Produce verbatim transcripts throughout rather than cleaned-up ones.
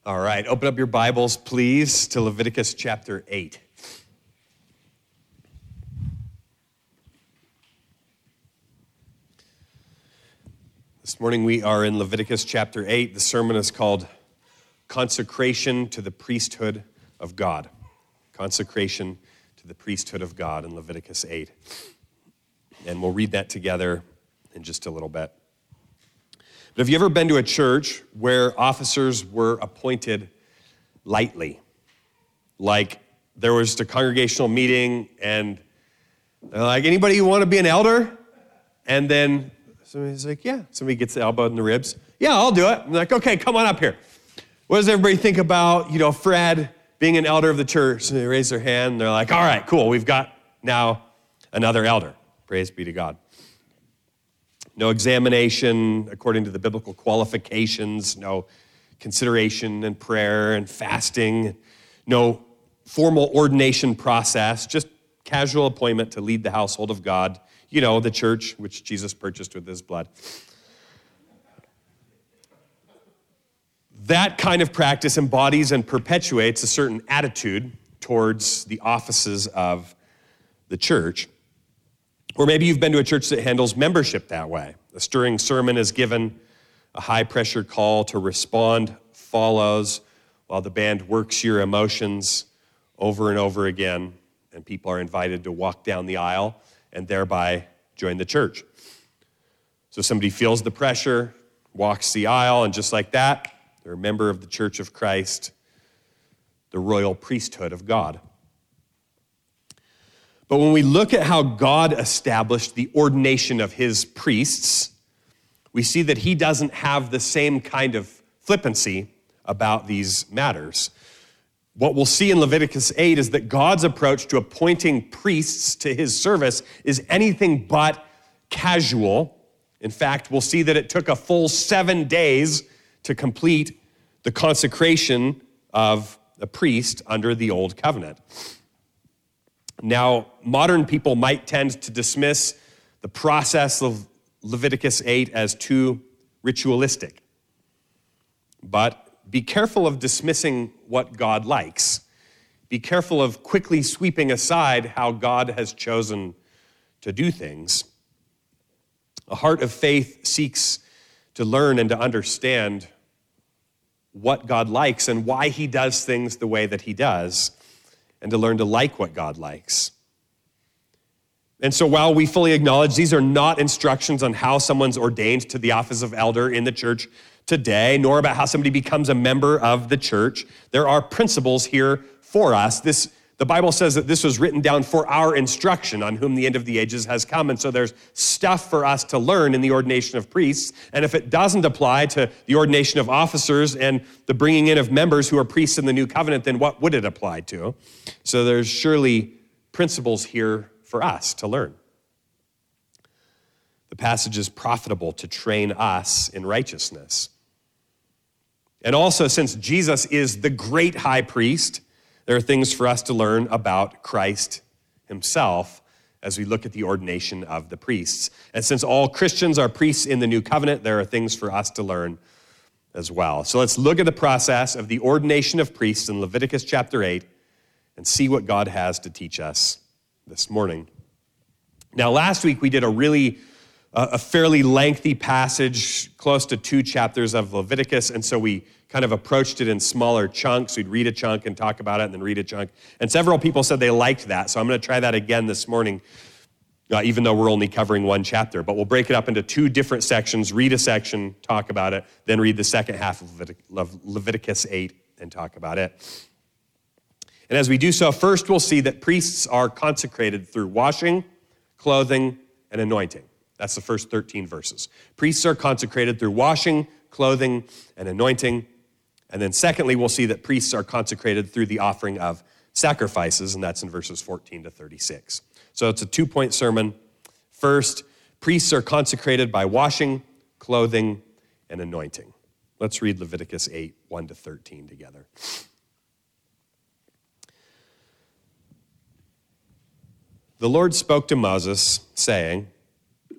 All right, open up your Bibles, please, to Leviticus chapter eight. This morning we are in Leviticus chapter eight. The sermon is called Consecration to the Priesthood of God. Consecration to the Priesthood of God in Leviticus eight. And we'll read that together in just a little bit. But have you ever been to a church where officers were appointed lightly? Like there was a congregational meeting and they're like, anybody want to be an elder? And then somebody's like, yeah. Somebody gets the elbow in the ribs. Yeah, I'll do it. I'm like, okay, come on up here. What does everybody think about, you know, Fred being an elder of the church? And they raise their hand and they're like, all right, cool. We've got now another elder. Praise be to God. No examination according to the biblical qualifications, no consideration and prayer and fasting, no formal ordination process, just casual appointment to lead the household of God, you know, the church which Jesus purchased with his blood. That kind of practice embodies and perpetuates a certain attitude towards the offices of the church. Or maybe you've been to a church that handles membership that way. A stirring sermon is given, a high-pressure call to respond follows while the band works your emotions over and over again, and people are invited to walk down the aisle and thereby join the church. So somebody feels the pressure, walks the aisle, and just like that, they're a member of the Church of Christ, the royal priesthood of God. But when we look at how God established the ordination of his priests, we see that he doesn't have the same kind of flippancy about these matters. What we'll see in Leviticus eight is that God's approach to appointing priests to his service is anything but casual. In fact, we'll see that it took a full seven days to complete the consecration of a priest under the Old Covenant. Now, modern people might tend to dismiss the process of Leviticus eight as too ritualistic. But be careful of dismissing what God likes. Be careful of quickly sweeping aside how God has chosen to do things. A heart of faith seeks to learn and to understand what God likes and why he does things the way that he does, and to learn to like what God likes. And so while we fully acknowledge these are not instructions on how someone's ordained to the office of elder in the church today, nor about how somebody becomes a member of the church, there are principles here for us. This, the Bible says that this was written down for our instruction on whom the end of the ages has come. And so there's stuff for us to learn in the ordination of priests. And if it doesn't apply to the ordination of officers and the bringing in of members who are priests in the new covenant, then what would it apply to? So there's surely principles here for us to learn. The passage is profitable to train us in righteousness. And also, since Jesus is the great high priest, there are things for us to learn about Christ himself as we look at the ordination of the priests. And since all Christians are priests in the new covenant, there are things for us to learn as well. So let's look at the process of the ordination of priests in Leviticus chapter eight and see what God has to teach us this morning. Now, last week we did a really, uh, a fairly lengthy passage, close to two chapters of Leviticus, and so we kind of approached it in smaller chunks. We'd read a chunk and talk about it and then read a chunk. And several people said they liked that, so I'm going to try that again this morning, uh, even though we're only covering one chapter. But we'll break it up into two different sections, read a section, talk about it, then read the second half of Levitic- Leviticus eight and talk about it. And as we do so, first we'll see that priests are consecrated through washing, clothing, and anointing. That's the first thirteen verses. Priests are consecrated through washing, clothing, and anointing. And then secondly, we'll see that priests are consecrated through the offering of sacrifices, and that's in verses fourteen to thirty-six. So it's a two-point sermon. First, priests are consecrated by washing, clothing, and anointing. Let's read Leviticus eight, one to thirteen together. The Lord spoke to Moses, saying,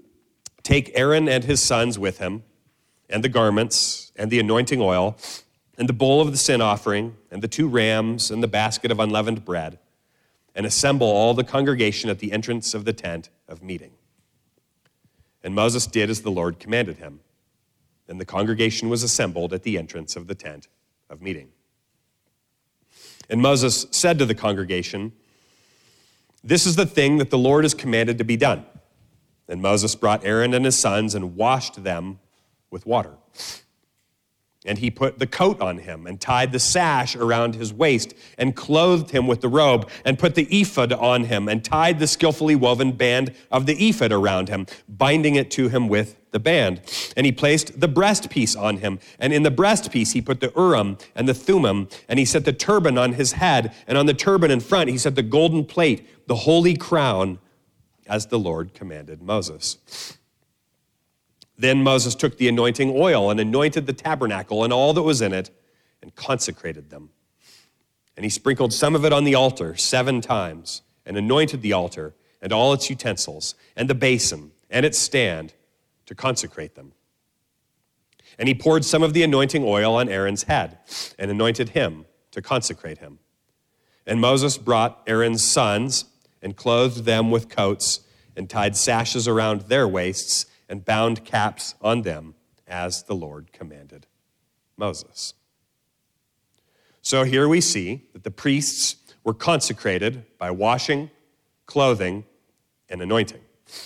"Take Aaron and his sons with him, and the garments, and the anointing oil, and the bowl of the sin offering, and the two rams, and the basket of unleavened bread, and assemble all the congregation at the entrance of the tent of meeting. And Moses did as the Lord commanded him, and the congregation was assembled at the entrance of the tent of meeting. And Moses said to the congregation, "This is the thing that the Lord has commanded to be done." And Moses brought Aaron and his sons and washed them with water. And he put the coat on him and tied the sash around his waist and clothed him with the robe and put the ephod on him and tied the skillfully woven band of the ephod around him, binding it to him with the band. And he placed the breastpiece on him. And in the breastpiece he put the Urim and the Thummim. And he set the turban on his head. And on the turban in front he set the golden plate, the holy crown, as the Lord commanded Moses. Then Moses took the anointing oil and anointed the tabernacle and all that was in it and consecrated them. And he sprinkled some of it on the altar seven times and anointed the altar and all its utensils and the basin and its stand to consecrate them. And he poured some of the anointing oil on Aaron's head and anointed him to consecrate him. And Moses brought Aaron's sons and clothed them with coats and tied sashes around their waists and bound caps on them, as the Lord commanded Moses. So here we see that the priests were consecrated by washing, clothing, and anointing.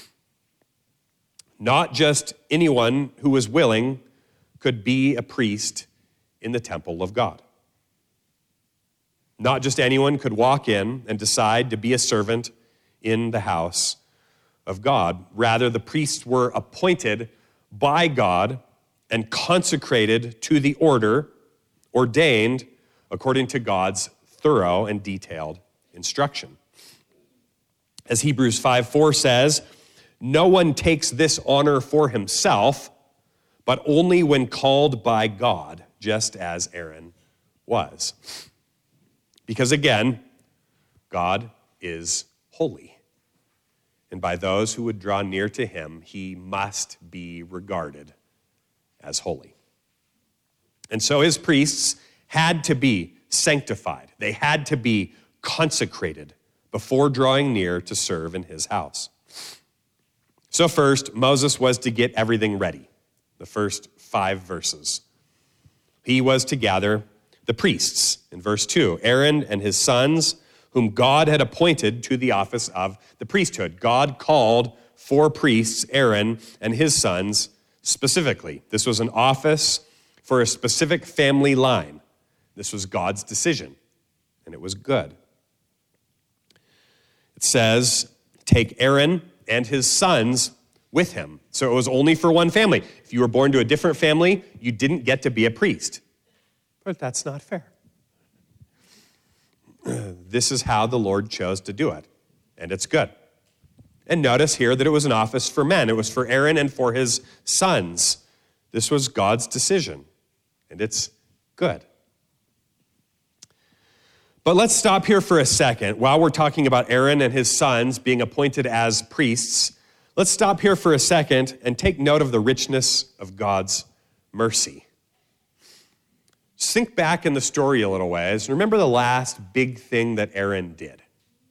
Not just anyone who was willing could be a priest in the temple of God. Not just anyone could walk in and decide to be a servant in the house of God. Rather, the priests were appointed by God and consecrated to the order ordained according to God's thorough and detailed instruction. As Hebrews five four says, "No one takes this honor for himself, but only when called by God, just as Aaron was." Because again, God is holy. And by those who would draw near to him, he must be regarded as holy. And so his priests had to be sanctified. They had to be consecrated before drawing near to serve in his house. So first, Moses was to get everything ready, the first five verses. He was to gather the priests. In verse two, Aaron and his sons, whom God had appointed to the office of the priesthood. God called four priests, Aaron and his sons, specifically. This was an office for a specific family line. This was God's decision, and it was good. It says, take Aaron and his sons with him. So it was only for one family. If you were born to a different family, you didn't get to be a priest. But that's not fair. This is how the Lord chose to do it, and it's good. And notice here that it was an office for men. It was for Aaron and for his sons. This was God's decision, and it's good. But let's stop here for a second. While we're talking about Aaron and his sons being appointed as priests, let's stop here for a second and take note of the richness of God's mercy. Just think back in the story a little ways. Remember the last big thing that Aaron did.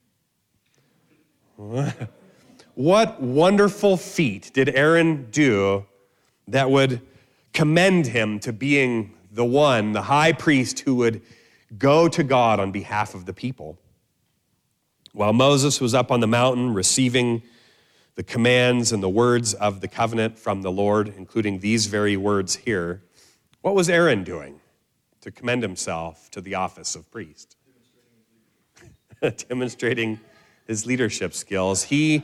What wonderful feat did Aaron do that would commend him to being the one, the high priest who would go to God on behalf of the people? While Moses was up on the mountain receiving the commands and the words of the covenant from the Lord, including these very words here, what was Aaron doing to commend himself to the office of priest? Demonstrating his leadership skills. He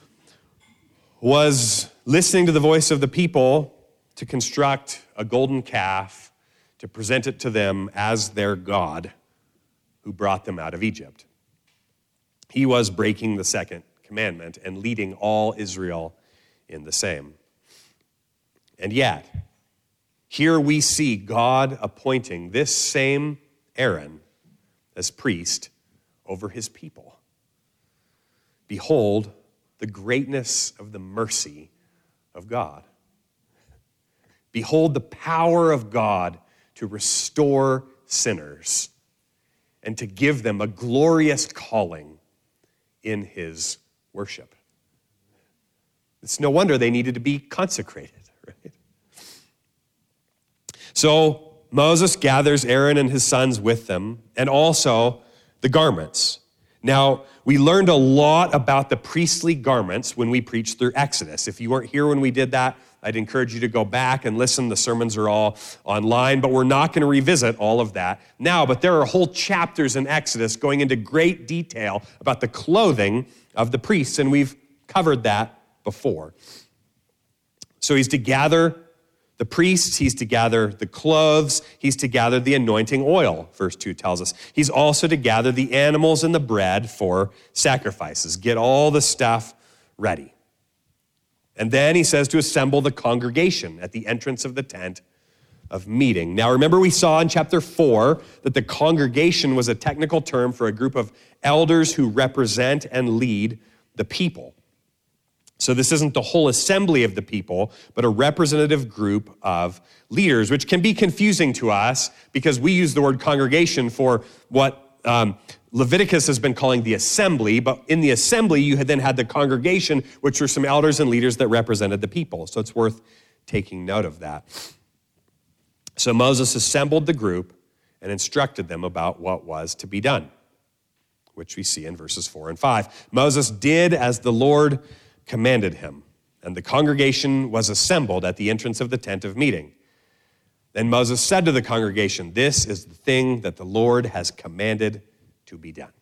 was listening to the voice of the people to construct a golden calf to present it to them as their God who brought them out of Egypt. He was breaking the second commandment and leading all Israel in the same. And yet, here we see God appointing this same Aaron as priest over his people. Behold the greatness of the mercy of God. Behold the power of God to restore sinners and to give them a glorious calling in his worship. It's no wonder they needed to be consecrated, right? So Moses gathers Aaron and his sons with them, and also the garments. Now, we learned a lot about the priestly garments when we preached through Exodus. If you weren't here when we did that, I'd encourage you to go back and listen. The sermons are all online, but we're not going to revisit all of that now. But there are whole chapters in Exodus going into great detail about the clothing of the priests, and we've covered that before. So he's to gather the priests, he's to gather the clothes, he's to gather the anointing oil, verse two tells us. He's also to gather the animals and the bread for sacrifices. Get all the stuff ready. And then he says to assemble the congregation at the entrance of the tent of meeting. Now remember, we saw in chapter four that the congregation was a technical term for a group of elders who represent and lead the people. So this isn't the whole assembly of the people, but a representative group of leaders, which can be confusing to us because we use the word congregation for what um, Leviticus has been calling the assembly, but in the assembly you had then had the congregation, which were some elders and leaders that represented the people. So it's worth taking note of that. So Moses assembled the group and instructed them about what was to be done, which we see in verses four and five. Moses did as the Lord commanded him, and the congregation was assembled at the entrance of the tent of meeting. Then Moses said to the congregation, "This is the thing that the Lord has commanded to be done."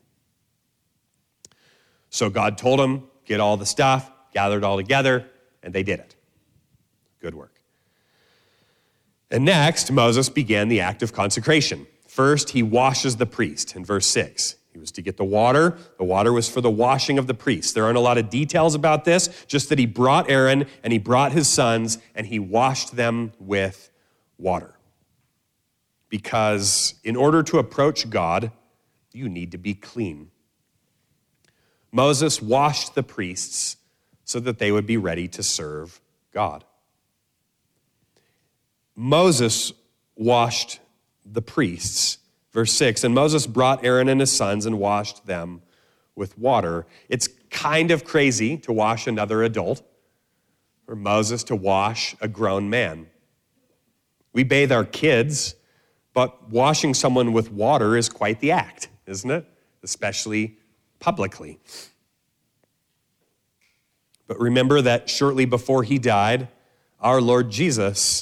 So God told him, get all the stuff, gather it all together, and they did it. Good work. And next, Moses began the act of consecration. First, he washes the priest in verse six. He was to get the water. The water was for the washing of the priests. There aren't a lot of details about this, just that he brought Aaron and he brought his sons and he washed them with water. Because in order to approach God, you need to be clean. Moses washed the priests so that they would be ready to serve God. Moses washed the priests. Verse six, and Moses brought Aaron and his sons and washed them with water. It's kind of crazy to wash another adult, or Moses to wash a grown man. We bathe our kids, but washing someone with water is quite the act, isn't it? Especially publicly. But remember that shortly before he died, our Lord Jesus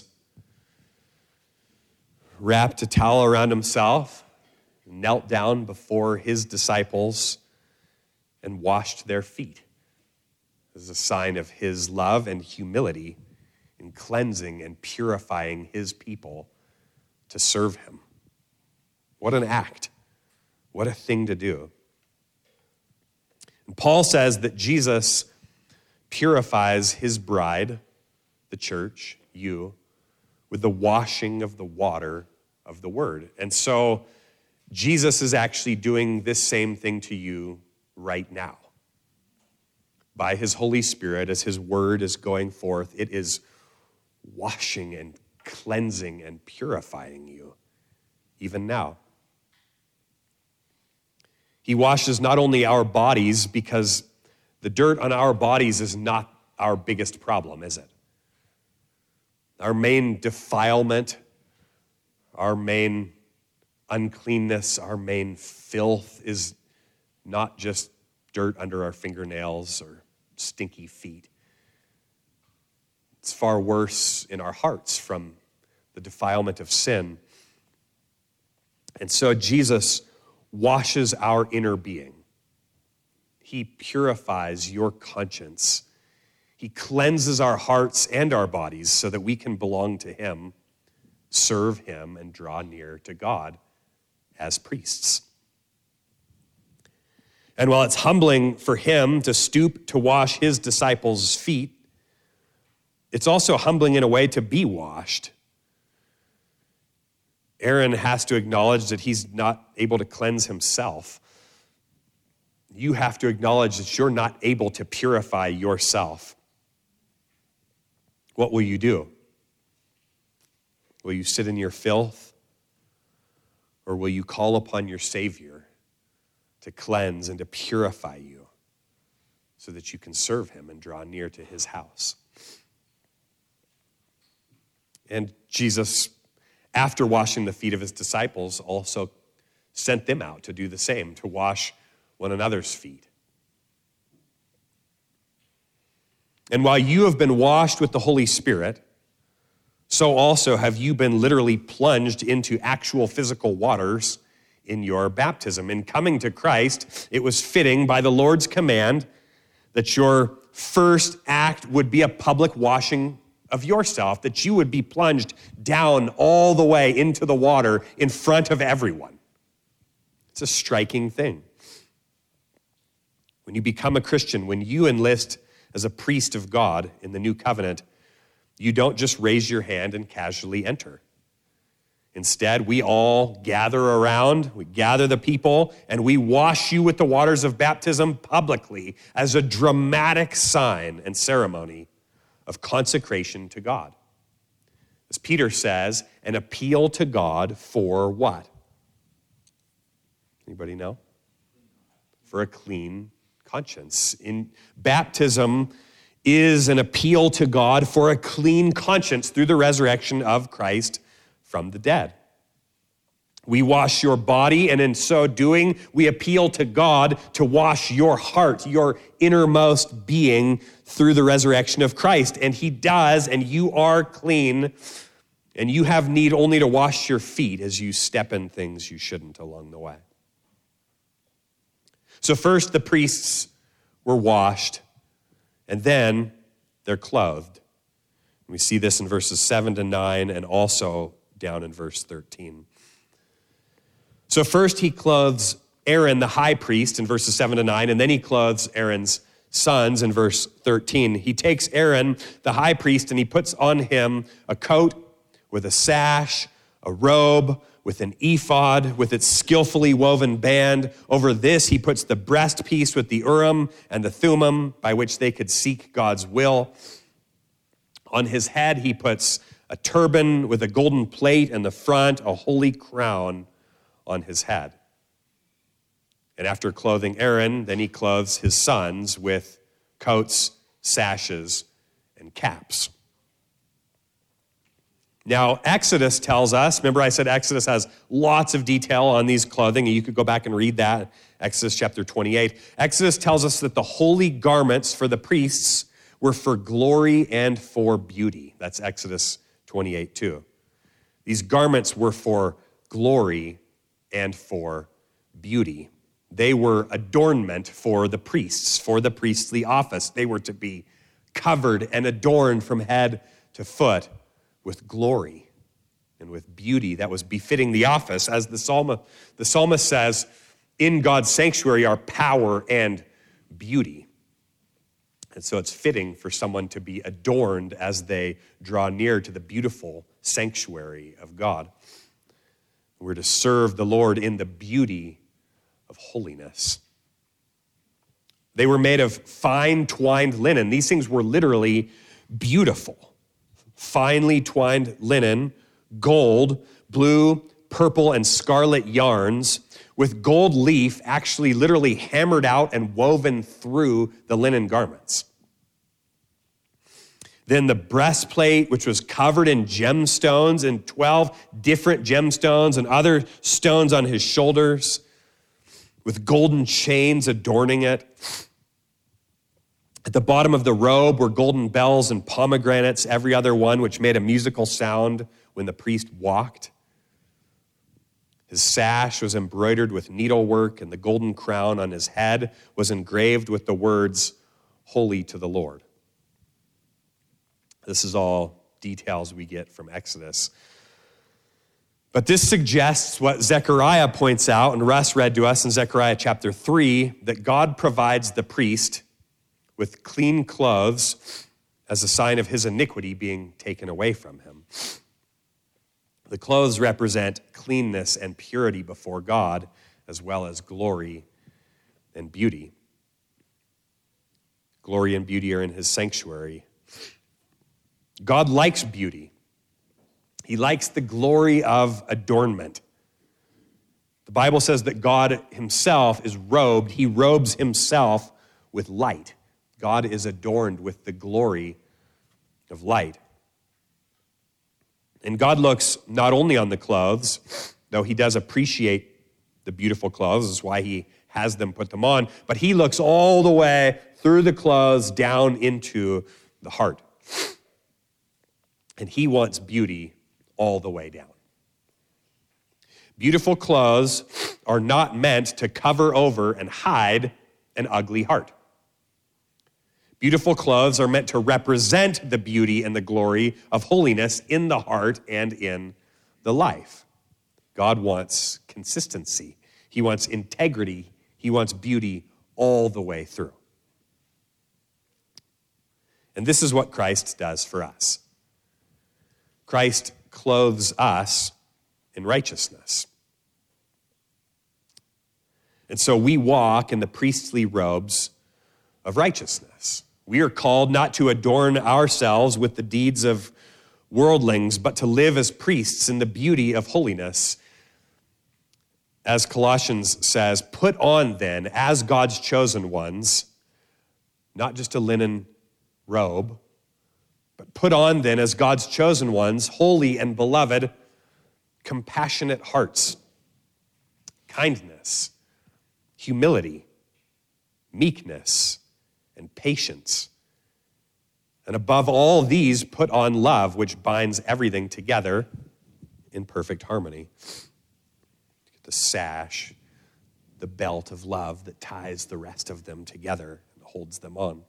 wrapped a towel around himself, knelt down before his disciples, and washed their feet as a sign of his love and humility in cleansing and purifying his people to serve him. What an act. What a thing to do. And Paul says that Jesus purifies his bride, the church, you, with the washing of the water of the word. And so Jesus is actually doing this same thing to you right now. By his Holy Spirit, as his word is going forth, it is washing and cleansing and purifying you, even now. He washes not only our bodies, because the dirt on our bodies is not our biggest problem, is it? Our main defilement, our main uncleanness, our main filth is not just dirt under our fingernails or stinky feet. It's far worse in our hearts from the defilement of sin. And so Jesus washes our inner being. He purifies your conscience. He cleanses our hearts and our bodies so that we can belong to him, serve him, and draw near to God as priests. And while it's humbling for him to stoop to wash his disciples' feet, it's also humbling in a way to be washed. Aaron has to acknowledge that he's not able to cleanse himself. You have to acknowledge that you're not able to purify yourself. What will you do? Will you sit in your filth Or will you call upon your Savior to cleanse and to purify you so that you can serve him and draw near to his house? And Jesus, after washing the feet of his disciples, also sent them out to do the same, to wash one another's feet. And while you have been washed with the Holy Spirit, so also have you been literally plunged into actual physical waters in your baptism. In coming to Christ, it was fitting by the Lord's command that your first act would be a public washing of yourself, that you would be plunged down all the way into the water in front of everyone. It's a striking thing. When you become a Christian, when you enlist as a priest of God in the new covenant, you don't just raise your hand and casually enter. Instead, we all gather around, we gather the people, and we wash you with the waters of baptism publicly as a dramatic sign and ceremony of consecration to God. As Peter says, an appeal to God for what? Anybody know? For a clean conscience. In baptism is an appeal to God for a clean conscience through the resurrection of Christ from the dead. We wash your body, and in so doing, we appeal to God to wash your heart, your innermost being, through the resurrection of Christ. And he does, and you are clean, and you have need only to wash your feet as you step in things you shouldn't along the way. So first, the priests were washed, and then they're clothed. We see this in verses seven to nine, and also down in verse thirteen. So first he clothes Aaron, the high priest, in verses seven to nine, and then he clothes Aaron's sons in verse thirteen. He takes Aaron, the high priest, and he puts on him a coat with a sash, a robe, with an ephod, with its skillfully woven band. Over this he puts the breastpiece with the Urim and the Thummim, by which they could seek God's will. On his head he puts a turban with a golden plate in the front, a holy crown on his head. And after clothing Aaron, then he clothes his sons with coats, sashes, and caps. Now, Exodus tells us, remember I said Exodus has lots of detail on these clothing, and you could go back and read that, Exodus chapter twenty-eight. Exodus tells us that the holy garments for the priests were for glory and for beauty. That's Exodus twenty-eight too. These garments were for glory and for beauty. They were adornment for the priests, for the priestly office. They were to be covered and adorned from head to foot with glory and with beauty that was befitting the office. As the psalmist, the psalmist says, in God's sanctuary are power and beauty. And so it's fitting for someone to be adorned as they draw near to the beautiful sanctuary of God. We're to serve the Lord in the beauty of holiness. They were made of fine twined linen. These things were literally beautiful. Finely twined linen, gold, blue, purple, and scarlet yarns with gold leaf actually literally hammered out and woven through the linen garments. Then the breastplate, which was covered in gemstones, and twelve different gemstones and other stones on his shoulders, with golden chains adorning it. At the bottom of the robe were golden bells and pomegranates, every other one, which made a musical sound when the priest walked. His sash was embroidered with needlework, and the golden crown on his head was engraved with the words, "Holy to the Lord." This is all details we get from Exodus. But this suggests what Zechariah points out, and Russ read to us in Zechariah chapter three, that God provides the priest with clean clothes as a sign of his iniquity being taken away from him. The clothes represent cleanness and purity before God, as well as glory and beauty. Glory and beauty are in his sanctuary. God likes beauty. He likes the glory of adornment. The Bible says that God himself is robed. He robes himself with light. God is adorned with the glory of light. And God looks not only on the clothes, though he does appreciate the beautiful clothes, that's why he has them put them on, but he looks all the way through the clothes down into the heart. And he wants beauty all the way down. Beautiful clothes are not meant to cover over and hide an ugly heart. Beautiful clothes are meant to represent the beauty and the glory of holiness in the heart and in the life. God wants consistency. He wants integrity. He wants beauty all the way through. And this is what Christ does for us. Christ clothes us in righteousness. And so we walk in the priestly robes of righteousness. We are called not to adorn ourselves with the deeds of worldlings, but to live as priests in the beauty of holiness. As Colossians says, put on then, as God's chosen ones, not just a linen robe, but put on then, as God's chosen ones, holy and beloved, compassionate hearts, kindness, humility, meekness, and patience. And above all these, put on love, which binds everything together in perfect harmony. The sash, the belt of love that ties the rest of them together and holds them on.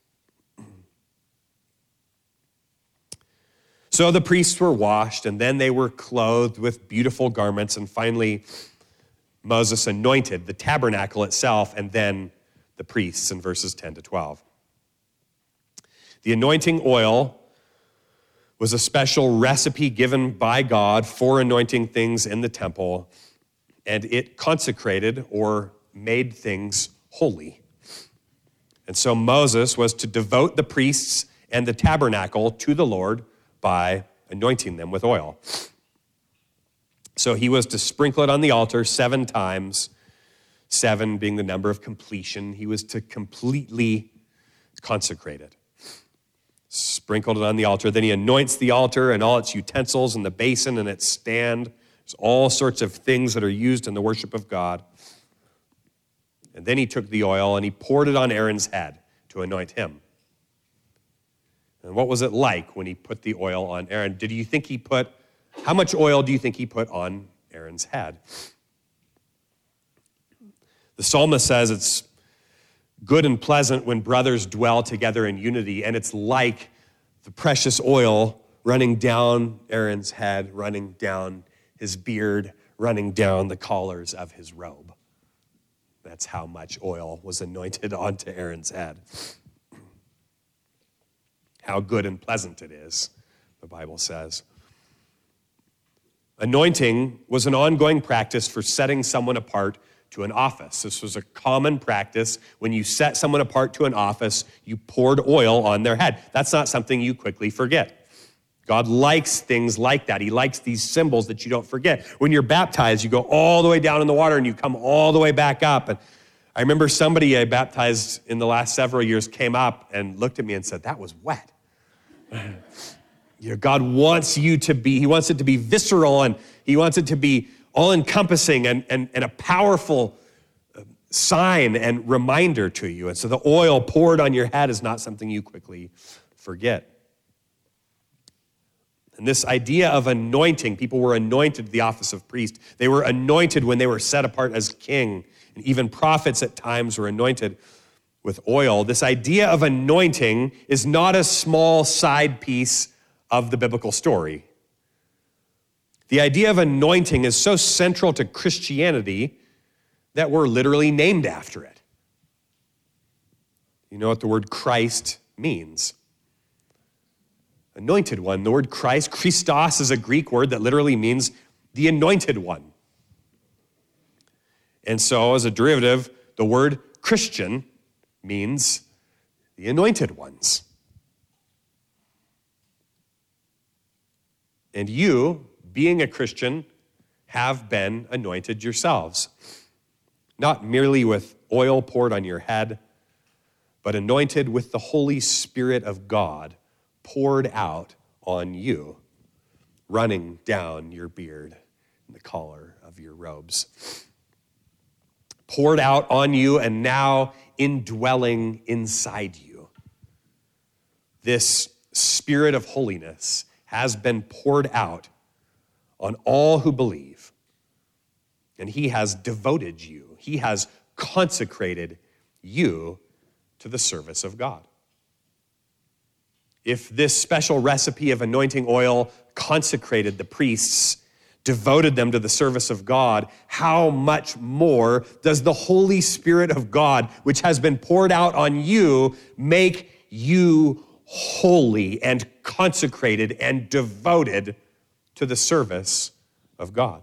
So the priests were washed, and then they were clothed with beautiful garments, and finally Moses anointed the tabernacle itself and then the priests in verses ten to twelve. The anointing oil was a special recipe given by God for anointing things in the temple, and it consecrated or made things holy. And so Moses was to devote the priests and the tabernacle to the Lord by anointing them with oil. So he was to sprinkle it on the altar seven times, seven being the number of completion. He was to completely consecrate it. Sprinkled it on the altar. Then he anoints the altar and all its utensils and the basin and its stand. There's all sorts of things that are used in the worship of God. And then he took the oil and he poured it on Aaron's head to anoint him. And what was it like when he put the oil on Aaron? Did you think he put, how much oil do you think he put on Aaron's head? The psalmist says it's good and pleasant when brothers dwell together in unity, and it's like the precious oil running down Aaron's head, running down his beard, running down the collars of his robe. That's how much oil was anointed onto Aaron's head. How good and pleasant it is, the Bible says. Anointing was an ongoing practice for setting someone apart to an office. This was a common practice. When you set someone apart to an office, you poured oil on their head. That's not something you quickly forget. God likes things like that. He likes these symbols that you don't forget. When you're baptized, you go all the way down in the water and you come all the way back up. And I remember somebody I baptized in the last several years came up and looked at me and said, that was wet. You know, God wants you to be, he wants it to be visceral, and he wants it to be all-encompassing and, and, and a powerful sign and reminder to you. And so the oil poured on your head is not something you quickly forget. And this idea of anointing, people were anointed to the office of priest. They were anointed when they were set apart as king. And even prophets at times were anointed with oil. This idea of anointing is not a small side piece of the biblical story. The idea of anointing is so central to Christianity that we're literally named after it. You know what the word Christ means? Anointed one. The word Christ, Christos, is a Greek word that literally means the anointed one. And so as a derivative, the word Christian means the anointed ones. And you, being a Christian, have been anointed yourselves, not merely with oil poured on your head, but anointed with the Holy Spirit of God poured out on you, running down your beard and the collar of your robes. Poured out on you and now indwelling inside you. This Spirit of holiness has been poured out on all who believe, and he has devoted you. He has consecrated you to the service of God. If this special recipe of anointing oil consecrated the priests, devoted them to the service of God, how much more does the Holy Spirit of God, which has been poured out on you, make you holy and consecrated and devoted to the service of God?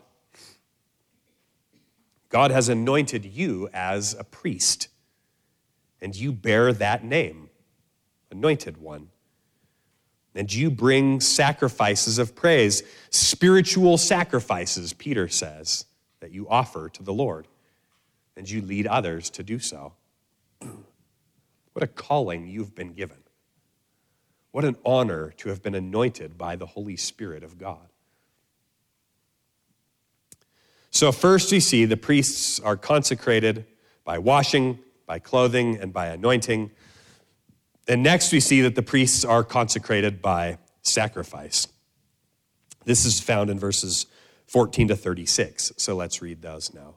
God has anointed you as a priest, and you bear that name, Anointed One. And you bring sacrifices of praise, spiritual sacrifices, Peter says, that you offer to the Lord, and you lead others to do so. What a calling you've been given. What an honor to have been anointed by the Holy Spirit of God. So first we see the priests are consecrated by washing, by clothing, and by anointing. And next we see that the priests are consecrated by sacrifice. This is found in verses fourteen to thirty-six. So let's read those now.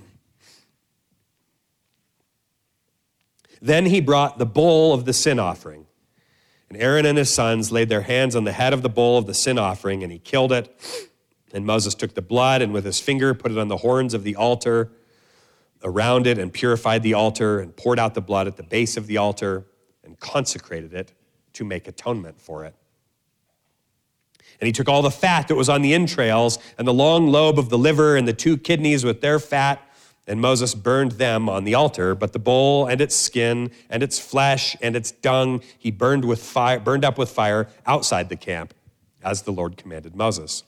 Then he brought the bull of the sin offering. And Aaron and his sons laid their hands on the head of the bull of the sin offering, and he killed it. And Moses took the blood and with his finger put it on the horns of the altar around it and purified the altar and poured out the blood at the base of the altar and consecrated it to make atonement for it. And he took all the fat that was on the entrails and the long lobe of the liver and the two kidneys with their fat, and Moses burned them on the altar. But the bull and its skin and its flesh and its dung he burned with fire, burned up with fire outside the camp, as the Lord commanded Moses.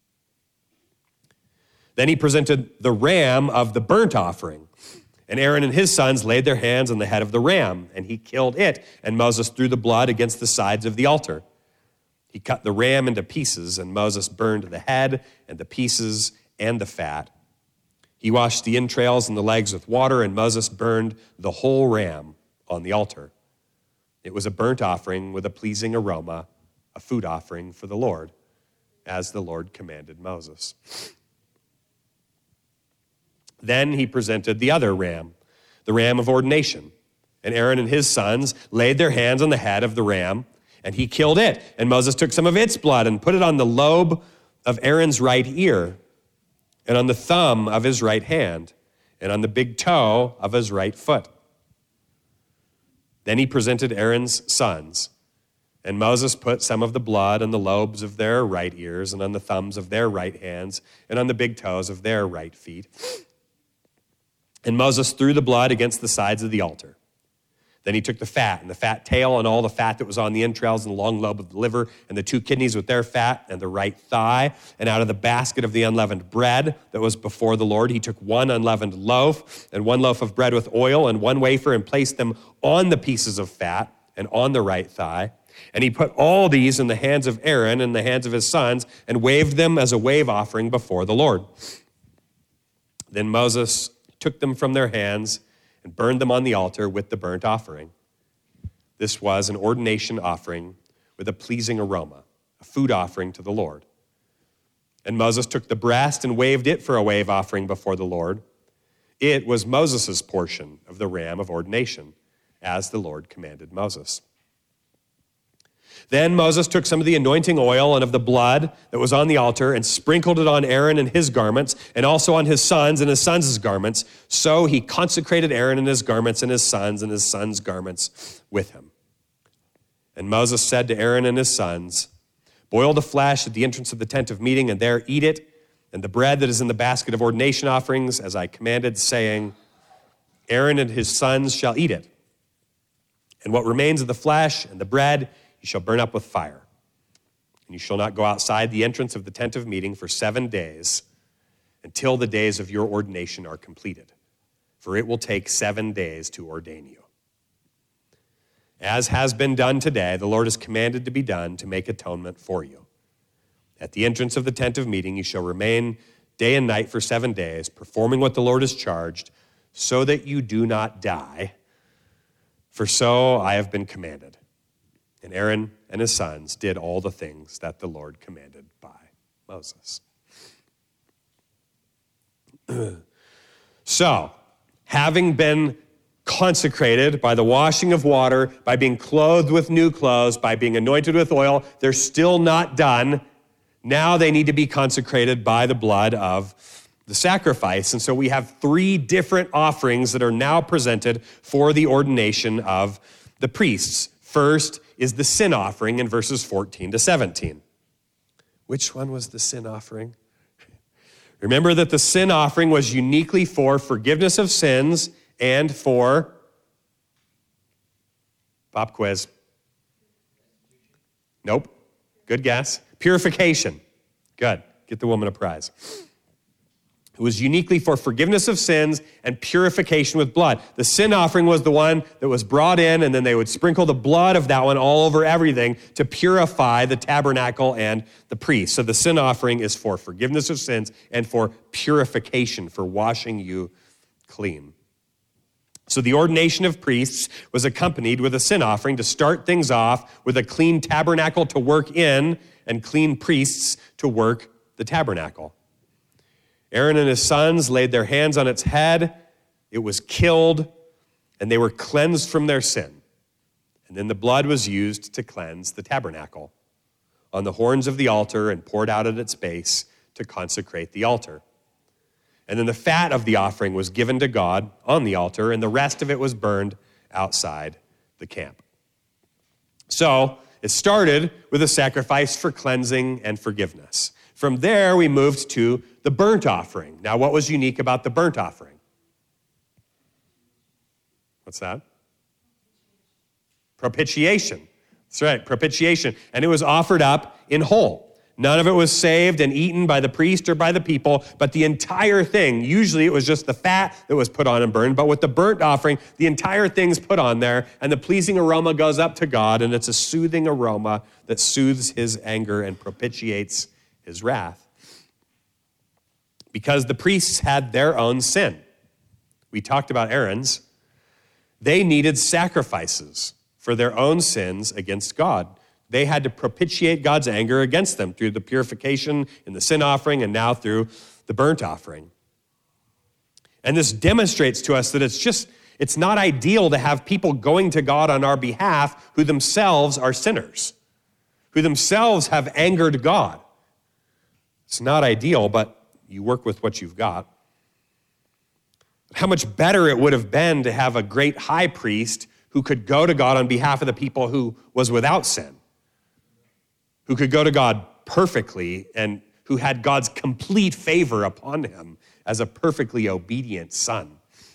Then he presented the ram of the burnt offering. And Aaron and his sons laid their hands on the head of the ram, and he killed it. And Moses threw the blood against the sides of the altar. He cut the ram into pieces, and Moses burned the head and the pieces and the fat. He washed the entrails and the legs with water, and Moses burned the whole ram on the altar. It was a burnt offering with a pleasing aroma, a food offering for the Lord, as the Lord commanded Moses. Then he presented the other ram, the ram of ordination. And Aaron and his sons laid their hands on the head of the ram, and he killed it. And Moses took some of its blood and put it on the lobe of Aaron's right ear, and on the thumb of his right hand, and on the big toe of his right foot. Then he presented Aaron's sons, and Moses put some of the blood on the lobes of their right ears, and on the thumbs of their right hands, and on the big toes of their right feet. And Moses threw the blood against the sides of the altar. Then he took the fat and the fat tail and all the fat that was on the entrails and the long lobe of the liver and the two kidneys with their fat and the right thigh. And out of the basket of the unleavened bread that was before the Lord, he took one unleavened loaf and one loaf of bread with oil and one wafer and placed them on the pieces of fat and on the right thigh. And he put all these in the hands of Aaron and the hands of his sons and waved them as a wave offering before the Lord. Then Moses took them from their hands and burned them on the altar with the burnt offering. This was an ordination offering with a pleasing aroma, a food offering to the Lord. And Moses took the breast and waved it for a wave offering before the Lord. It was Moses' portion of the ram of ordination, as the Lord commanded Moses. Then Moses took some of the anointing oil and of the blood that was on the altar and sprinkled it on Aaron and his garments and also on his sons and his sons' garments. So he consecrated Aaron and his garments and his sons and his sons' garments with him. And Moses said to Aaron and his sons, boil the flesh at the entrance of the tent of meeting and there eat it, and the bread that is in the basket of ordination offerings, as I commanded, saying, Aaron and his sons shall eat it. And what remains of the flesh and the bread you shall burn up with fire. And you shall not go outside the entrance of the tent of meeting for seven days. until the days of your ordination are completed, for it will take seven days to ordain you. As has been done today, the Lord has commanded to be done to make atonement for you. At the entrance of the tent of meeting, you shall remain day and night for seven days, performing what the Lord has charged, so that you do not die. For so I have been commanded. And Aaron and his sons did all the things that the Lord commanded by Moses. So, having been consecrated by the washing of water, by being clothed with new clothes, by being anointed with oil, they're still not done. Now they need to be consecrated by the blood of the sacrifice. And so we have three different offerings that are now presented for the ordination of the priests. First is the sin offering in verses fourteen to seventeen. Which one was the sin offering? Remember that the sin offering was uniquely for forgiveness of sins and for, pop quiz. Nope. Good guess. Purification. Good. Get the woman a prize. It was uniquely for forgiveness of sins and purification with blood. The sin offering was the one that was brought in, and then they would sprinkle the blood of that one all over everything to purify the tabernacle and the priest. So the sin offering is for forgiveness of sins and for purification, for washing you clean. So the ordination of priests was accompanied with a sin offering to start things off with a clean tabernacle to work in and clean priests to work the tabernacle. Aaron and his sons laid their hands on its head. It was killed, and they were cleansed from their sin. And then the blood was used to cleanse the tabernacle on the horns of the altar and poured out at its base to consecrate the altar. And then the fat of the offering was given to God on the altar, and the rest of it was burned outside the camp. So it started with a sacrifice for cleansing and forgiveness. From there, we moved to the burnt offering. Now, what was unique about the burnt offering? What's that? Propitiation. That's right, propitiation. And it was offered up in whole. None of it was saved and eaten by the priest or by the people, but the entire thing, usually it was just the fat that was put on and burned, but with the burnt offering, the entire thing's put on there, and the pleasing aroma goes up to God, and it's a soothing aroma that soothes his anger and propitiates his wrath. Because the priests had their own sin. We talked about Aaron's. They needed sacrifices for their own sins against God. They had to propitiate God's anger against them through the purification in the sin offering and now through the burnt offering. And this demonstrates to us that it's just, it's not ideal to have people going to God on our behalf who themselves are sinners, who themselves have angered God. It's not ideal, but you work with what you've got. How much better it would have been to have a great high priest who could go to God on behalf of the people who was without sin, who could go to God perfectly and who had God's complete favor upon him as a perfectly obedient son.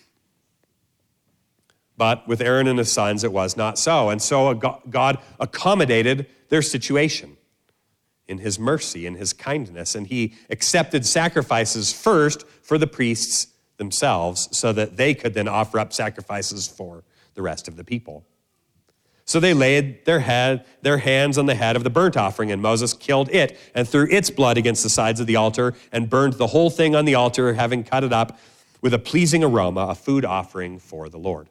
But with Aaron and his sons, it was not so. And so God accommodated their situation in his mercy and his kindness, and he accepted sacrifices first for the priests themselves so that they could then offer up sacrifices for the rest of the people. So they laid their head, their hands on the head of the burnt offering, and Moses killed it and threw its blood against the sides of the altar and burned the whole thing on the altar, having cut it up with a pleasing aroma, a food offering for the Lord.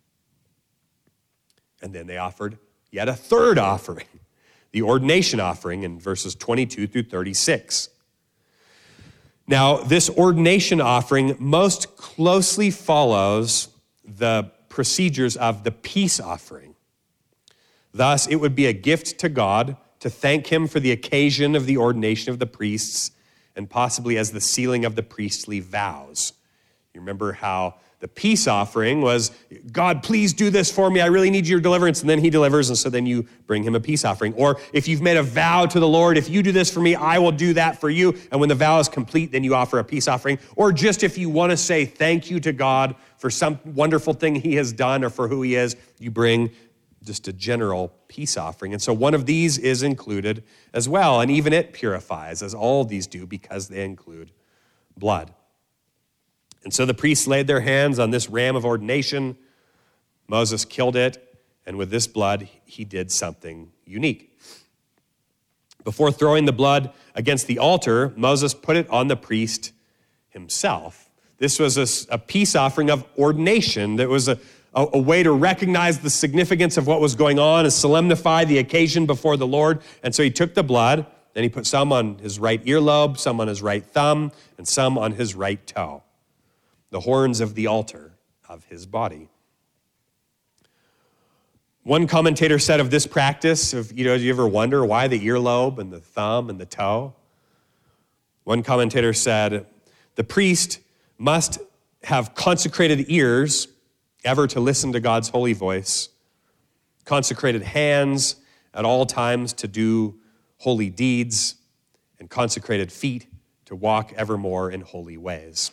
And then they offered yet a third offering, the ordination offering in verses twenty-two through thirty-six. Now, this ordination offering most closely follows the procedures of the peace offering. Thus, it would be a gift to God to thank him for the occasion of the ordination of the priests and possibly as the sealing of the priestly vows. You remember how the peace offering was, God, please do this for me. I really need your deliverance. And then he delivers, and so then you bring him a peace offering. Or if you've made a vow to the Lord, if you do this for me, I will do that for you. And when the vow is complete, then you offer a peace offering. Or just if you want to say thank you to God for some wonderful thing he has done or for who he is, you bring just a general peace offering. And so one of these is included as well. And even it purifies, as all these do, because they include blood. And so the priests laid their hands on this ram of ordination. Moses killed it, and with this blood, he did something unique. Before throwing the blood against the altar, Moses put it on the priest himself. This was a, a peace offering of ordination. That was a, a, a way to recognize the significance of what was going on and solemnify the occasion before the Lord. And so he took the blood, and he put some on his right earlobe, some on his right thumb, and some on his right toe, the horns of the altar of his body. One commentator said of this practice, of, you know, do you ever wonder why the earlobe and the thumb and the toe? One commentator said, the priest must have consecrated ears ever to listen to God's holy voice, consecrated hands at all times to do holy deeds, and consecrated feet to walk evermore in holy ways.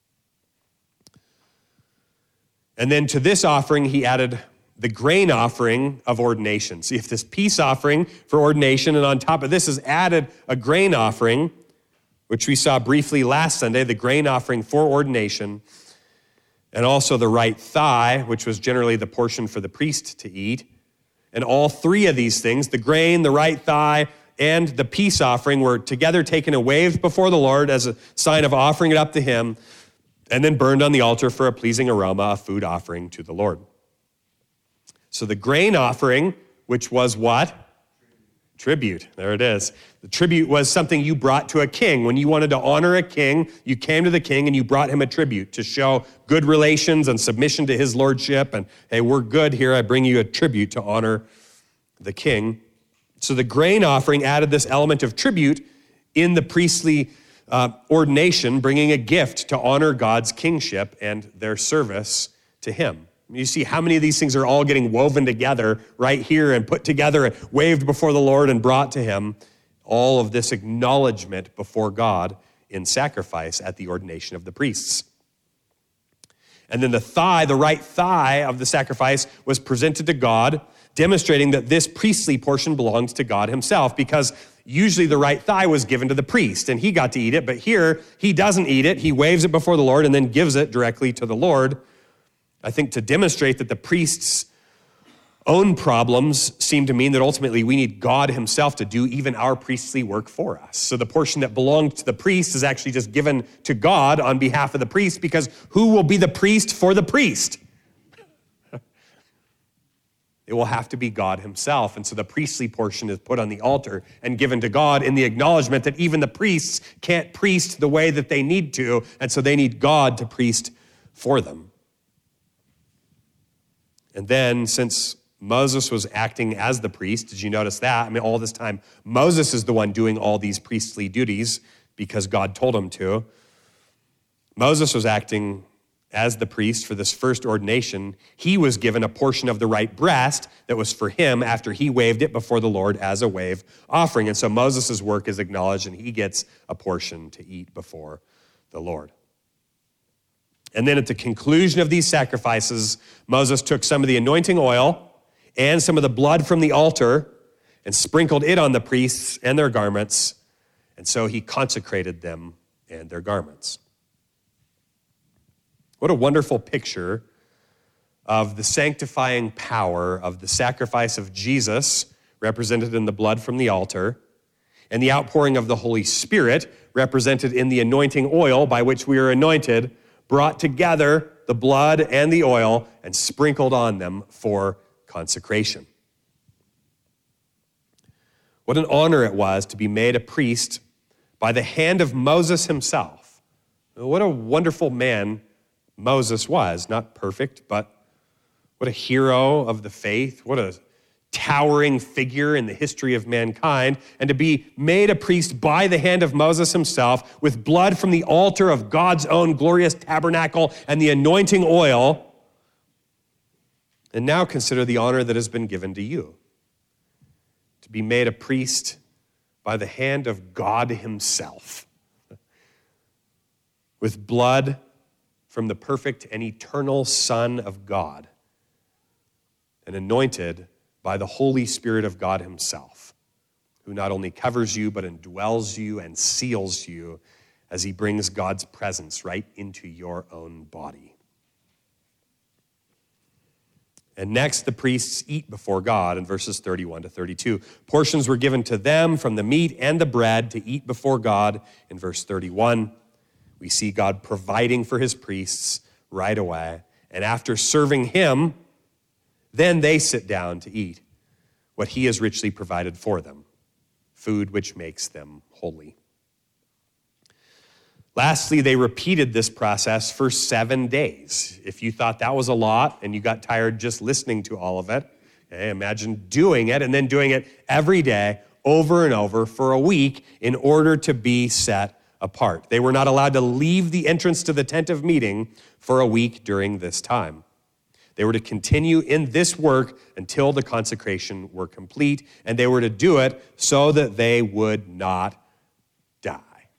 And then to this offering, he added the grain offering of ordination. See, if this peace offering for ordination, and on top of this is added a grain offering, which we saw briefly last Sunday, the grain offering for ordination, and also the right thigh, which was generally the portion for the priest to eat. And all three of these things, the grain, the right thigh, and the peace offering, were together taken and waved before the Lord as a sign of offering it up to him, and then burned on the altar for a pleasing aroma, a food offering to the Lord. So the grain offering, which was what? Tribute. There it is. The tribute was something you brought to a king. When you wanted to honor a king, you came to the king and you brought him a tribute to show good relations and submission to his lordship. And, hey, we're good here. I bring you a tribute to honor the king. So the grain offering added this element of tribute in the priestly uh, ordination, bringing a gift to honor God's kingship and their service to him. You see how many of these things are all getting woven together right here and put together and waved before the Lord and brought to him. All of this acknowledgement before God in sacrifice at the ordination of the priests. And then the thigh, the right thigh of the sacrifice was presented to God, demonstrating that this priestly portion belongs to God himself, because usually the right thigh was given to the priest and he got to eat it, but here he doesn't eat it. He waves it before the Lord and then gives it directly to the Lord. I think to demonstrate that the priest's own problems seem to mean that ultimately we need God himself to do even our priestly work for us. So the portion that belonged to the priest is actually just given to God on behalf of the priest, because who will be the priest for the priest? It will have to be God himself. And so the priestly portion is put on the altar and given to God in the acknowledgement that even the priests can't priest the way that they need to, and so they need God to priest for them. And then, since Moses was acting as the priest, did you notice that? I mean, all this time, Moses is the one doing all these priestly duties because God told him to. Moses was acting as the priest for this first ordination. He was given a portion of the right breast that was for him after he waved it before the Lord as a wave offering. And so Moses' work is acknowledged, and he gets a portion to eat before the Lord. And then at the conclusion of these sacrifices, Moses took some of the anointing oil and some of the blood from the altar and sprinkled it on the priests and their garments. And so he consecrated them and their garments. What a wonderful picture of the sanctifying power of the sacrifice of Jesus, represented in the blood from the altar, and the outpouring of the Holy Spirit, represented in the anointing oil by which we are anointed, brought together the blood and the oil and sprinkled on them for consecration. What an honor it was to be made a priest by the hand of Moses himself. What a wonderful man Moses was. Not perfect, but what a hero of the faith. What a towering figure in the history of mankind, and to be made a priest by the hand of Moses himself with blood from the altar of God's own glorious tabernacle and the anointing oil. And now consider the honor that has been given to you, to be made a priest by the hand of God himself, with blood from the perfect and eternal Son of God, and anointed by the Holy Spirit of God himself, who not only covers you, but indwells you and seals you as he brings God's presence right into your own body. And next, the priests eat before God in verses thirty-one to thirty-two. Portions were given to them from the meat and the bread to eat before God in verse thirty-one. We see God providing for his priests right away. And after serving him, then they sit down to eat what he has richly provided for them, food which makes them holy. Lastly, they repeated this process for seven days. If you thought that was a lot and you got tired just listening to all of it, okay, imagine doing it and then doing it every day over and over for a week in order to be set apart. They were not allowed to leave the entrance to the tent of meeting for a week during this time. They were to continue in this work until the consecration were complete, and they were to do it so that they would not die.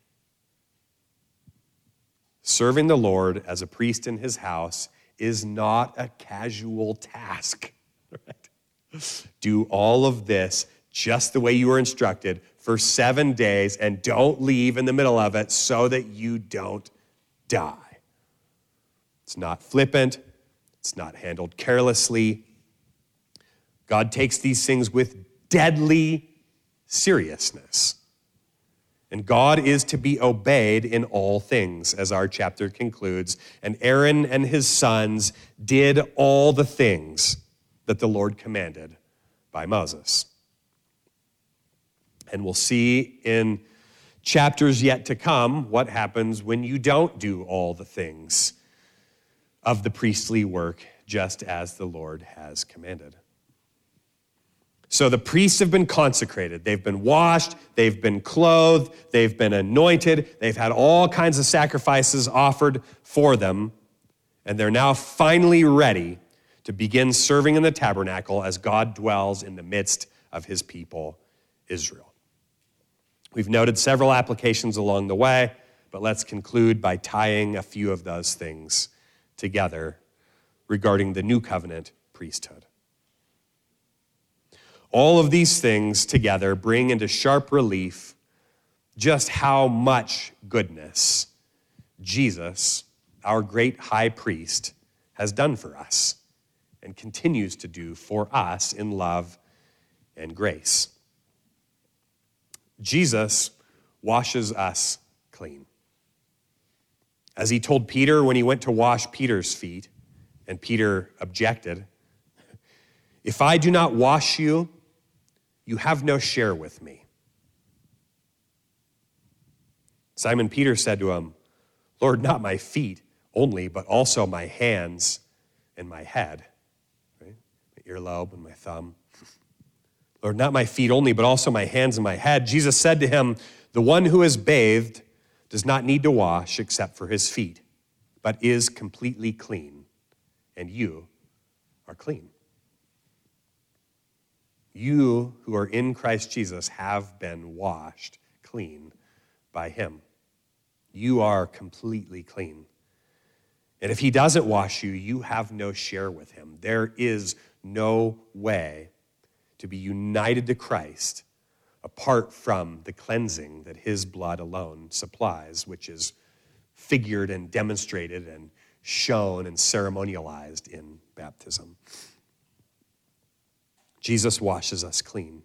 Serving the Lord as a priest in his house is not a casual task. Right? Do all of this just the way you were instructed for seven days and don't leave in the middle of it so that you don't die. It's not flippant. It's not handled carelessly. God takes these things with deadly seriousness. And God is to be obeyed in all things, as our chapter concludes. And Aaron and his sons did all the things that the Lord commanded by Moses. And we'll see in chapters yet to come what happens when you don't do all the things of the priestly work, just as the Lord has commanded. So the priests have been consecrated. They've been washed. They've been clothed. They've been anointed. They've had all kinds of sacrifices offered for them. And they're now finally ready to begin serving in the tabernacle as God dwells in the midst of his people, Israel. We've noted several applications along the way, but let's conclude by tying a few of those things together regarding the new covenant priesthood. All of these things together bring into sharp relief just how much goodness Jesus, our great high priest, has done for us and continues to do for us in love and grace. Jesus washes us clean. As he told Peter when he went to wash Peter's feet, and Peter objected, "If I do not wash you, you have no share with me." Simon Peter said to him, "Lord, not my feet only, but also my hands and my head." Right? My earlobe and my thumb. "Lord, not my feet only, but also my hands and my head." Jesus said to him, "The one who is bathed does not need to wash except for his feet, but is completely clean, and you are clean." You who are in Christ Jesus have been washed clean by him. You are completely clean. And if he doesn't wash you, you have no share with him. There is no way to be united to Christ apart from the cleansing that his blood alone supplies, which is figured and demonstrated and shown and ceremonialized in baptism. Jesus washes us clean.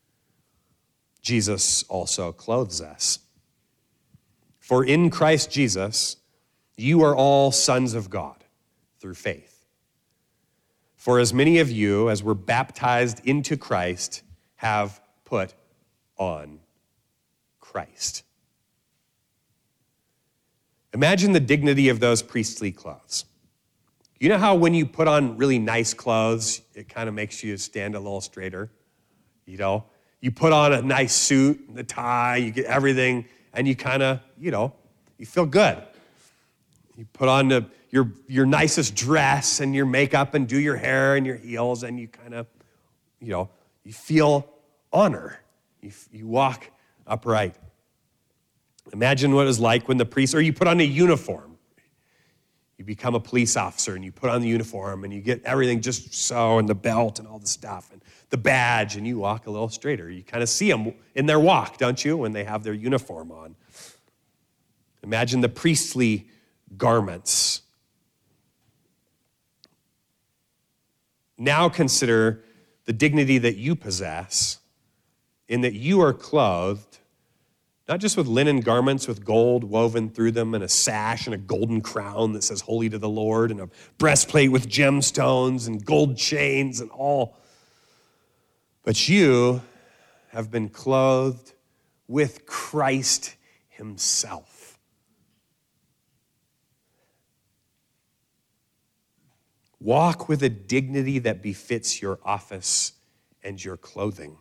Jesus also clothes us. For in Christ Jesus, you are all sons of God through faith. For as many of you as were baptized into Christ have put on Christ. Imagine the dignity of those priestly clothes. You know how when you put on really nice clothes, it kind of makes you stand a little straighter? You know, you put on a nice suit, the tie, you get everything, and you kind of, you know, you feel good. You put on the, your, your nicest dress and your makeup and do your hair and your heels, and you kind of, you know, you feel honor. You, you walk upright. Imagine what it was like when the priest, or you put on a uniform. You become a police officer and you put on the uniform and you get everything just so, and the belt and all the stuff and the badge, and you walk a little straighter. You kind of see them in their walk, don't you, when they have their uniform on. Imagine the priestly garments. Now consider the dignity that you possess in that you are clothed not just with linen garments with gold woven through them and a sash and a golden crown that says holy to the Lord and a breastplate with gemstones and gold chains and all, but you have been clothed with Christ himself. Walk with a dignity that befits your office and your clothing.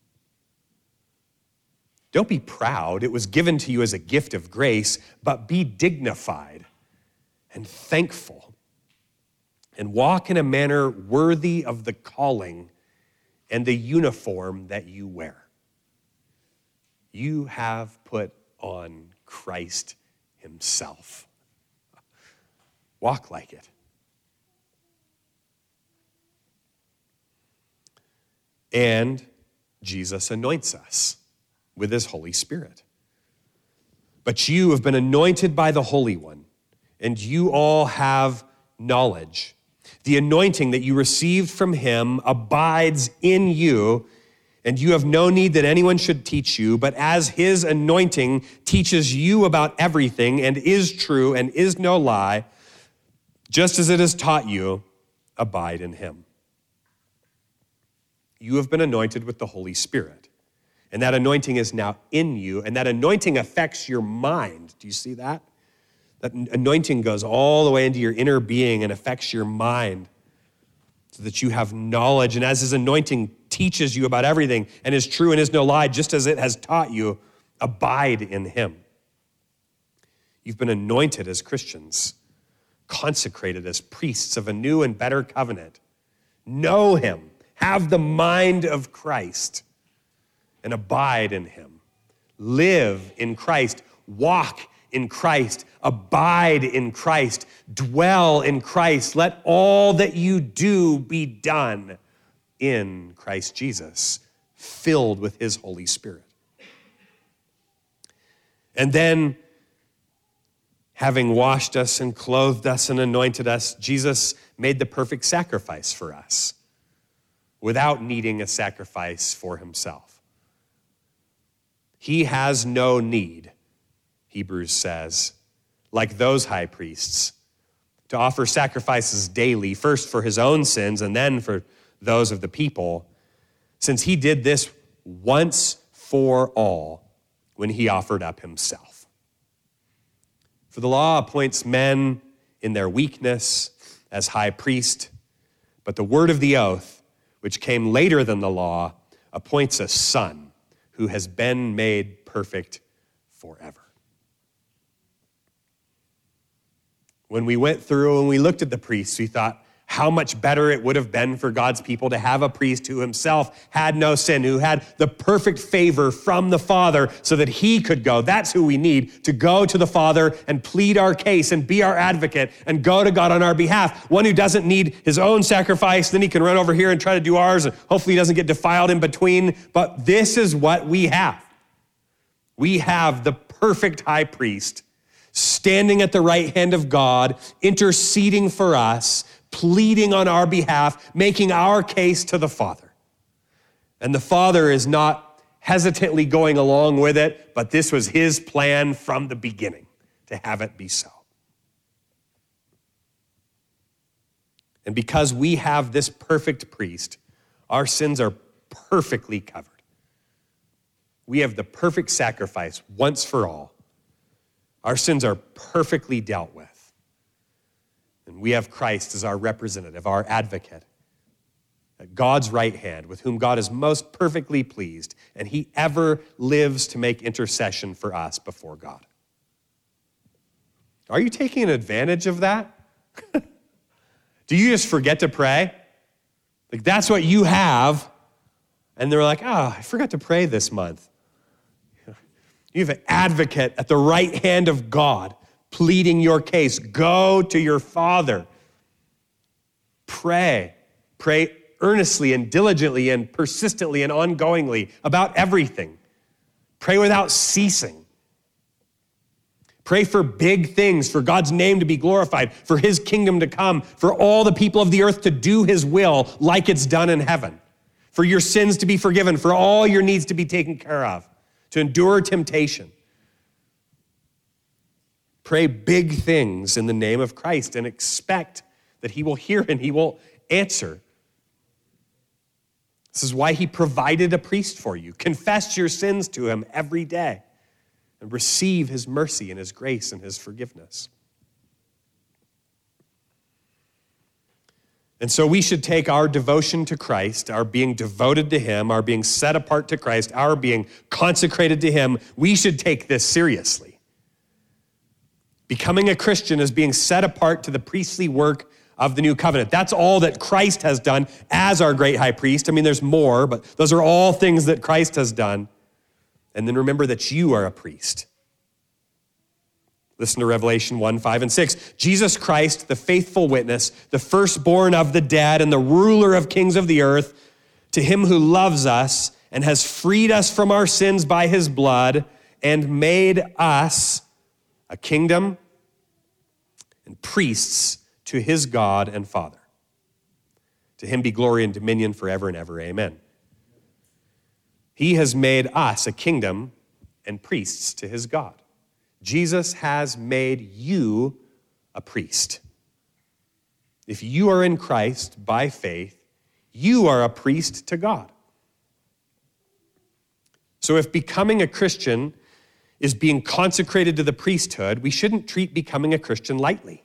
Don't be proud. It was given to you as a gift of grace, but be dignified and thankful and walk in a manner worthy of the calling and the uniform that you wear. You have put on Christ himself. Walk like it. And Jesus anoints us with his Holy Spirit. But you have been anointed by the Holy One, and you all have knowledge. The anointing that you received from him abides in you, and you have no need that anyone should teach you, but as his anointing teaches you about everything and is true and is no lie, just as it has taught you, abide in him. You have been anointed with the Holy Spirit, and that anointing is now in you, and that anointing affects your mind. Do you see that? That anointing goes all the way into your inner being and affects your mind so that you have knowledge. And as his anointing teaches you about everything and is true and is no lie, just as it has taught you, abide in him. You've been anointed as Christians, consecrated as priests of a new and better covenant. Know him, have the mind of Christ, and abide in him. Live in Christ, walk in Christ, abide in Christ, dwell in Christ. Let all that you do be done in Christ Jesus, filled with his Holy Spirit. And then, having washed us and clothed us and anointed us, Jesus made the perfect sacrifice for us without needing a sacrifice for himself. He has no need, Hebrews says, like those high priests, to offer sacrifices daily, first for his own sins and then for those of the people, since he did this once for all when he offered up himself. For the law appoints men in their weakness as high priest, but the word of the oath, which came later than the law, appoints a son who has been made perfect forever. When we went through and we looked at the priests, we thought how much better it would have been for God's people to have a priest who himself had no sin, who had the perfect favor from the Father so that he could go. That's who we need to go to the Father and plead our case and be our advocate and go to God on our behalf. One who doesn't need his own sacrifice, then he can run over here and try to do ours, and hopefully he doesn't get defiled in between. But this is what we have. We have the perfect high priest standing at the right hand of God, interceding for us, pleading on our behalf, making our case to the Father. And the Father is not hesitantly going along with it, but this was his plan from the beginning, to have it be so. And because we have this perfect priest, our sins are perfectly covered. We have the perfect sacrifice once for all. Our sins are perfectly dealt with. And we have Christ as our representative, our advocate, at God's right hand, with whom God is most perfectly pleased, and he ever lives to make intercession for us before God. Are you taking advantage of that? Do you just forget to pray? Like that's what you have, and they're like, oh, I forgot to pray this month. You have an advocate at the right hand of God, pleading your case. Go to your Father. Pray. Pray earnestly and diligently and persistently and ongoingly about everything. Pray without ceasing. Pray for big things, for God's name to be glorified, for his kingdom to come, for all the people of the earth to do his will like it's done in heaven, for your sins to be forgiven, for all your needs to be taken care of, to endure temptation. Pray big things in the name of Christ and expect that he will hear and he will answer. This is why he provided a priest for you. Confess your sins to him every day and receive his mercy and his grace and his forgiveness. And so we should take our devotion to Christ, our being devoted to him, our being set apart to Christ, our being consecrated to him, we should take this seriously. Becoming a Christian is being set apart to the priestly work of the new covenant. That's all that Christ has done as our great high priest. I mean, there's more, but those are all things that Christ has done. And then remember that you are a priest. Listen to Revelation one, five, and six. Jesus Christ, the faithful witness, the firstborn of the dead and the ruler of kings of the earth, to him who loves us and has freed us from our sins by his blood and made us a kingdom and priests to his God and Father. To him be glory and dominion forever and ever. Amen. He has made us a kingdom and priests to his God. Jesus has made you a priest. If you are in Christ by faith, you are a priest to God. So if becoming a Christian is being consecrated to the priesthood, we shouldn't treat becoming a Christian lightly.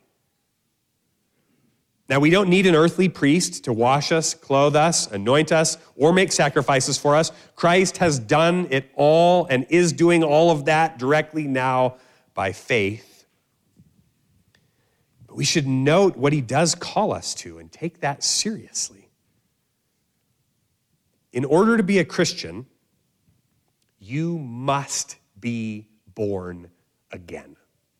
Now, we don't need an earthly priest to wash us, clothe us, anoint us, or make sacrifices for us. Christ has done it all and is doing all of that directly now by faith. But we should note what he does call us to and take that seriously. In order to be a Christian, you must be born again.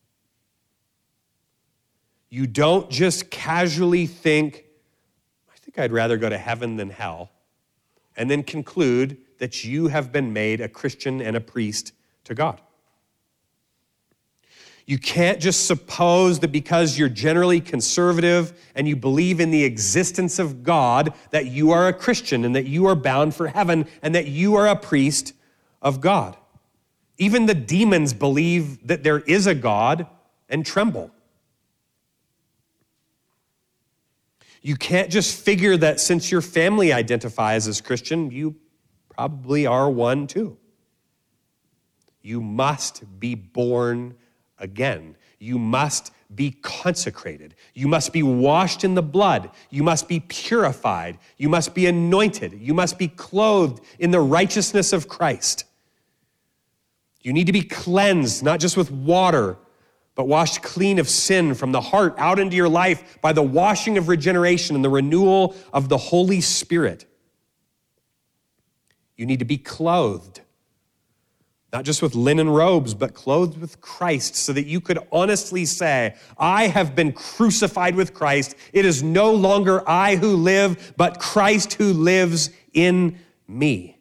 You don't just casually think, I think I'd rather go to heaven than hell, and then conclude that you have been made a Christian and a priest to God. You can't just suppose that because you're generally conservative and you believe in the existence of God, that you are a Christian and that you are bound for heaven and that you are a priest of God. Even the demons believe that there is a God and tremble. You can't just figure that since your family identifies as Christian, you probably are one too. You must be born again. You must be consecrated. You must be washed in the blood. You must be purified. You must be anointed. You must be clothed in the righteousness of Christ. You need to be cleansed, not just with water, but washed clean of sin from the heart out into your life by the washing of regeneration and the renewal of the Holy Spirit. You need to be clothed, not just with linen robes, but clothed with Christ so that you could honestly say, I have been crucified with Christ. It is no longer I who live, but Christ who lives in me.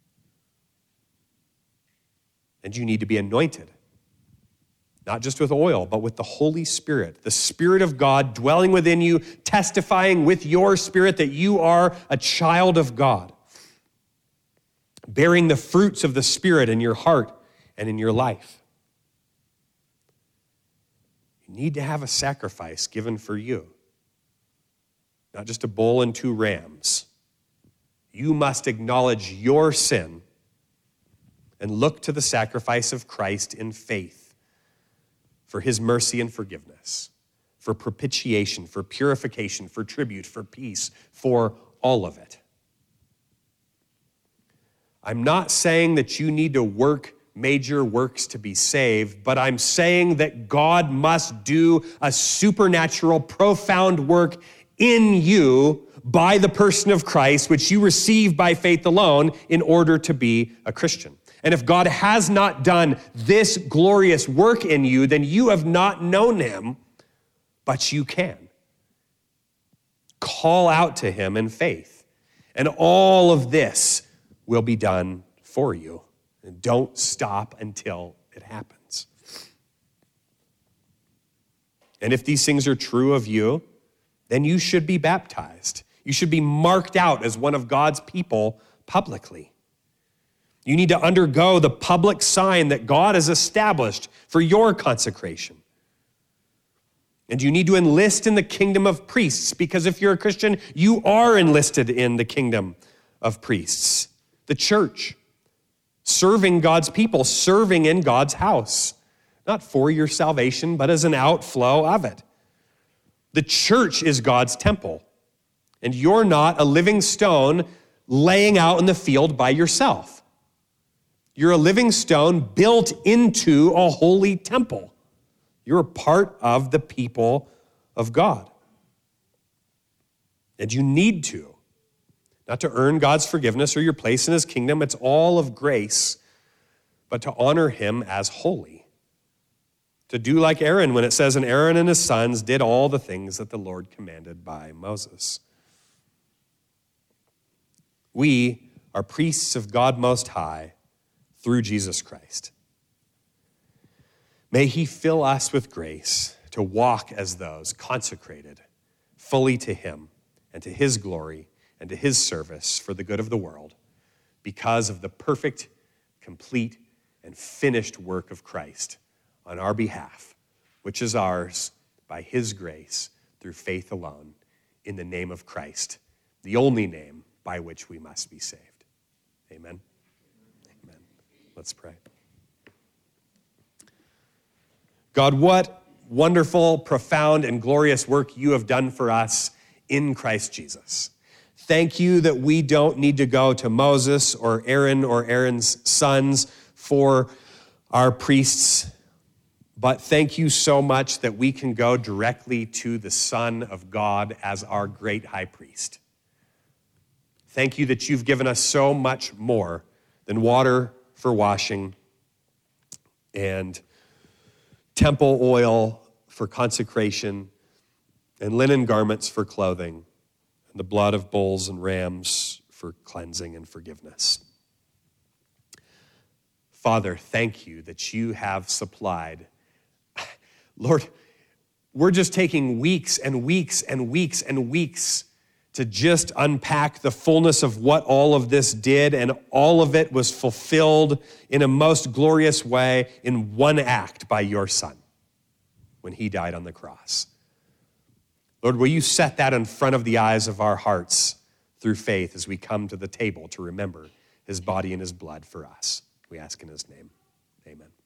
And you need to be anointed. Not just with oil, but with the Holy Spirit, the Spirit of God dwelling within you, testifying with your spirit that you are a child of God, bearing the fruits of the Spirit in your heart and in your life. You need to have a sacrifice given for you, not just a bull and two rams. You must acknowledge your sin and look to the sacrifice of Christ in faith, for his mercy and forgiveness, for propitiation, for purification, for tribute, for peace, for all of it. I'm not saying that you need to work major works to be saved, but I'm saying that God must do a supernatural, profound work in you by the person of Christ, which you receive by faith alone in order to be a Christian. And if God has not done this glorious work in you, then you have not known him, but you can. Call out to him in faith, and all of this will be done for you. And don't stop until it happens. And if these things are true of you, then you should be baptized. You should be marked out as one of God's people publicly. You need to undergo the public sign that God has established for your consecration. And you need to enlist in the kingdom of priests, because if you're a Christian, you are enlisted in the kingdom of priests, the church, serving God's people, serving in God's house, not for your salvation, but as an outflow of it. The church is God's temple, and you're not a living stone laying out in the field by yourself. You're a living stone built into a holy temple. You're a part of the people of God. And you need to, not to earn God's forgiveness or your place in his kingdom. It's all of grace, but to honor him as holy. To do like Aaron when it says, and Aaron and his sons did all the things that the Lord commanded by Moses. We are priests of God Most High through Jesus Christ. May he fill us with grace to walk as those consecrated fully to him and to his glory and to his service for the good of the world, because of the perfect, complete, and finished work of Christ on our behalf, which is ours by his grace through faith alone, in the name of Christ, the only name by which we must be saved. Amen. Amen. Let's pray. God, what wonderful, profound, and glorious work you have done for us in Christ Jesus. Thank you that we don't need to go to Moses or Aaron or Aaron's sons for our priests, but thank you so much that we can go directly to the Son of God as our great high priest. Thank you that you've given us so much more than water for washing and temple oil for consecration, and linen garments for clothing, and the blood of bulls and rams for cleansing and forgiveness. Father, thank you that you have supplied. Lord, we're just taking weeks and weeks and weeks and weeks to just unpack the fullness of what all of this did, and all of it was fulfilled in a most glorious way in one act by your Son when he died on the cross. Lord, will you set that in front of the eyes of our hearts through faith as we come to the table to remember his body and his blood for us? We ask in his name. Amen.